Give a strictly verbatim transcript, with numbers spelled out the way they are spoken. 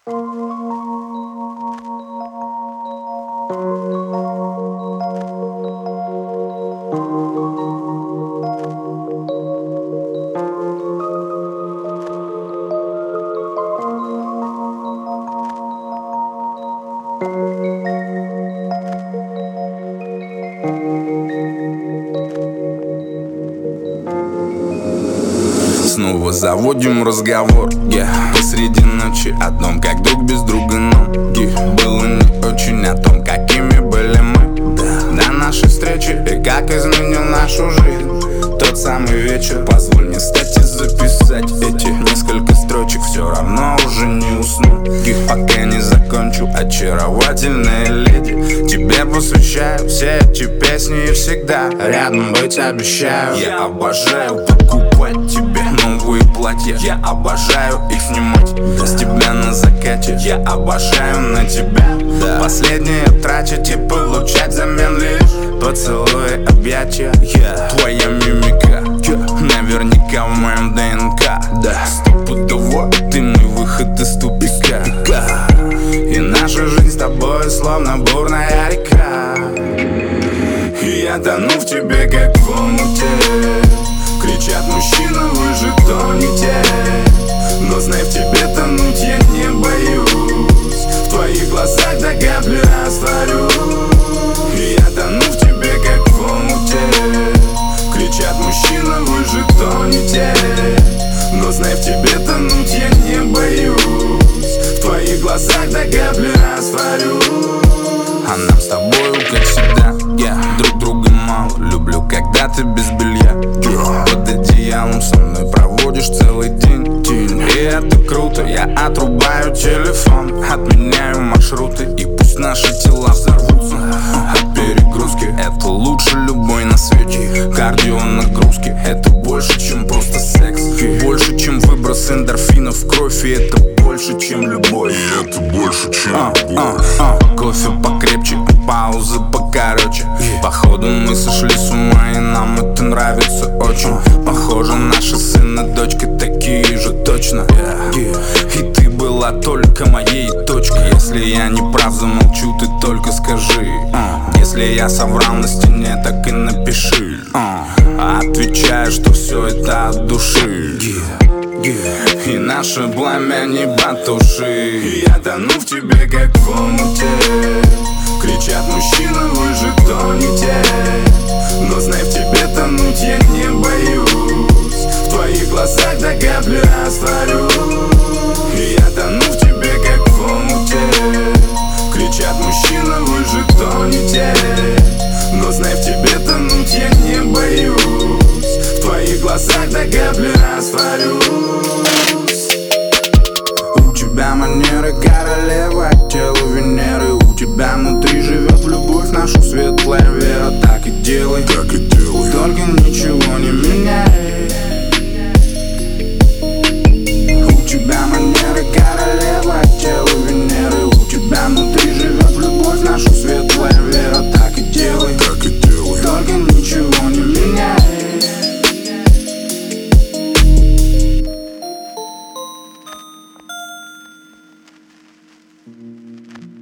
Снова заводим разговор, yeah. Посреди ночи о том, как друг без друга ноги. Было не очень о том, какими были мы, да. До нашей встречи и как изменил нашу жизнь тот самый вечер. Позволь мне, кстати, записать эти несколько строчек. Все равно уже не усну, пока не закончу. Очаровательная леди, тебе посвящаю все эти песни и всегда рядом быть обещаю. Я обожаю покупать тебе новые платья, я обожаю их снимать с тебя на закате. Я обожаю на тебя последнее тратить и получать взамен лишь поцелуи, объятия. Твоя мимика наверняка в моем ДНК, да. Стопудово ты мой выход из тупика, и наша жизнь с тобой словно бурная река. И я тону в тебе, как в омуте. Кричат мужчины, вы же тонете, но знай, в тебе тонуть я не боюсь. В твоих глазах до капли растворюсь. И я тону в тебе, как в омуте. Кричат мужчины, вы же тонете, но знай, в тебе тонуть я не боюсь. В твоих глазах до капли растворюсь. А нам с тобою, как всегда, yeah. Друг друга мало, люблю, когда ты без белья, yeah. Под одеялом со мной проводишь целый день, день. И это круто, я отрубаю телефон, отменяю маршруты, и пусть наши тела взорвутся от перегрузки. Это лучше любой на свете кардио нагрузки. Это больше, чем просто секс, больше, чем выброс эндорфинов в кровь. И это больше, чем любовь. И это больше, чем а, любовь. а, а. Кофе покрепче, паузы покороче. Походу мы сошли с ума, и нам это нравится очень. Похоже, наши сын и дочка такие же точно, и ты была только моей точкой. Если я не прав, замолчу, ты только скажи. Если я соврал на стене, так и напиши. Отвечаю, что все это от души, и наше пламя не потуши. Я тону в тебе, как в омуте. Кричат мужчины, вы же тонете, но знай, в тебе тонуть я не боюсь. В твоих глазах до капли растворюсь. И я тону в тебе, как в омуте. Кричат мужчины, вы же тонете, но знай, в тебе тонуть я не боюсь. В твоих глазах до капли растворюсь. У тебя манеры королевы, тело Венеры. У тебя внутри живет любовь, нашу светлая вера. Так и делай, так и делай, только ничего не меняй. У тебя манеры королевы, тело Венеры. У тебя внутри живет любовь, нашу светлая вера. Так и делай, так и делай, только ничего не меняй. Thank you.